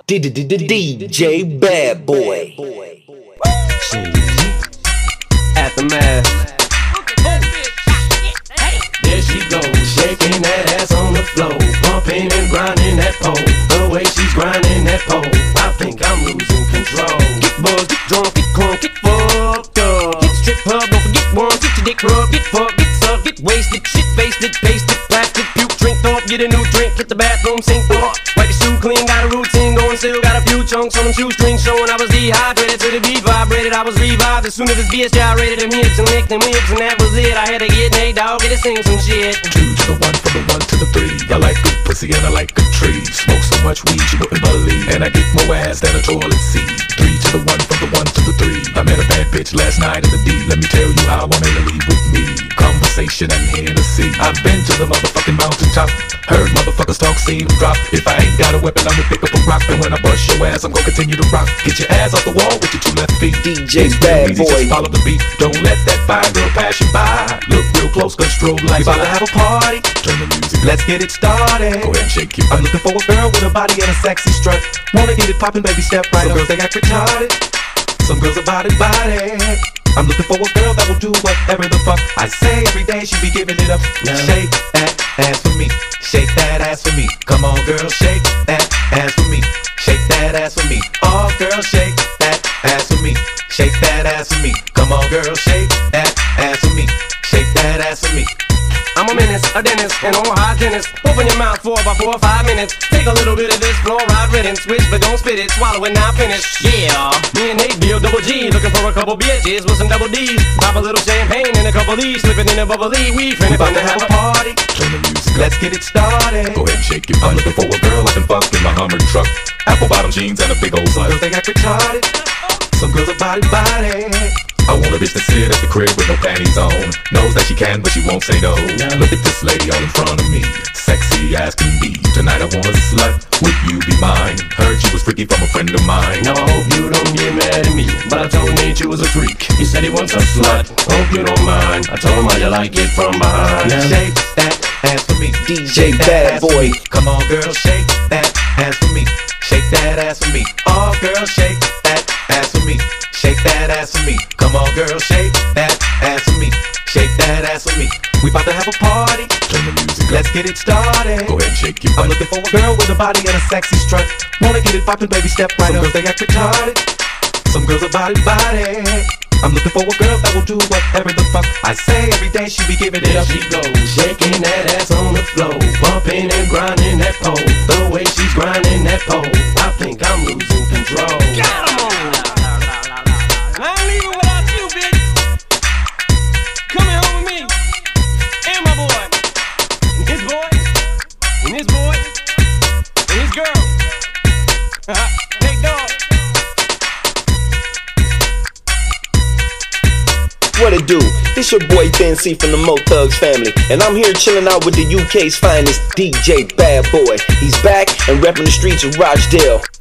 DJ Bad Boy. Aftermath. There she goes, shaking that ass on the floor, bumping and grinding that pole. The way she's grinding that pole, I think I'm losing control. Get buzzed, get drunk, get crunk, get fucked up. Get strip club, don't forget one, get your dick rubbed, get fucked, get sucked, get wasted, shit faced it, pasted, plastic, puke, drink off, get a new drink, hit the bathroom, sink off. Wipe your shoe clean, got a routine going, still got a few chunks on them shoestrings showing I was dehydrated to the beat vibrated. I was revived as soon as this bitch gyrated them hips and licked them whips, and that was it. I had to get Nate Dogg, get to sing some shit. 2 to the 1, from the 1 to the 3. I like good pussy and I like good trees. Smoke so much weed you wouldn't believe, and I get more ass than a toilet seat. 3 to the 1, from the 1 to the 3. I met a bad bitch last night in the D. Let me tell you how I made her leave with me. Conversation and Hennessy. I've been to the motherfucking mountaintop. Heard motherfuckers talk, seen them drop. If I ain't got a weapon, I'ma pick up a rock. And when I bust your ass, I'm gonna continue to rock. Get your ass off the wall with your 2 left feet. DJ Bad Boy. Just follow the beat. Don't let that fine girl pass you by. Look real close, cause strobe lights. About to have a party, Turn the music up. let's get it started. Go ahead and shake your I'm butt. looking for a girl with a body and a sexy strut. Wanna get it poppin', baby, step right up. Some girls, they act retarded. Some girls are body. I'm looking for a girl that will do whatever the fuck I say. Every day she be giving it up. Shake that ass for me. Shake that ass for me. Come on, girl, shake that ass for me. Shake that ass for me. Oh, girl, shake that ass for me. Shake that ass for me. Come on, girl, shake that ass for me. Shake that ass for me. I'm a menace, a dentist, and I'm a hygienist. Open your mouth for about 4 or 5 minutes. Take a little bit of this fluoride riddance. Switch, but don't spit it, swallow it, now finish. Yeah, me and Nate Bill, double G. Looking for a couple bitches with some double D's. Pop a little champagne and a couple E's. Slip it in a bubbly. We finna about to have a party. Turn the music up. Let's get it started. Go ahead and shake your butt. I'm looking for a girl I can fuck in my Hummer truck. Apple bottom jeans and a big old slut. Girls, they act retarded. Some girls are body. I want a bitch that sit at the crib with no panties on. Knows that she can, but she won't say no. Look at this lady all in front of me, sexy as can be. Tonight I want a slut, would you be mine? Heard she was freaky from a friend of mine. Now I hope you don't get mad at me, but I told Nate you was a freak. He said he wants a slut, hope you don't mind. I told him how you like it from behind. Shake that ass for me, DJ Bad Boy. Come on, girl, shake that ass for me. Shake that ass for me. Oh, girl, shake that ass for me. Shake that ass for me. Come on, girl, shake that ass for me. Shake that ass for me. We about to have a party. Turn the music up. Let's get it started. Go ahead and shake your I'm butt. looking for a girl with a body and a sexy strut. Wanna get it poppin', baby, step right up. Some girls, they act retarded. Some girls are body. I'm looking for a girl that will do whatever the fuck I say. Every day she be giving it up. She goes, shaking that ass on the floor, bumping and grinding that pole. The way she's grinding that pole, I think I'm losing control. Got 'em on! I ain't leaving without you, bitch. Coming home with me, and my boy, and his boy, and his boy, and his girl. Nate Dogg. What it do? It's your boy Thin C from the Mo Thugs family, and I'm here chilling out with the UK's finest DJ Bad Boy. He's back and repping the streets of Rochdale.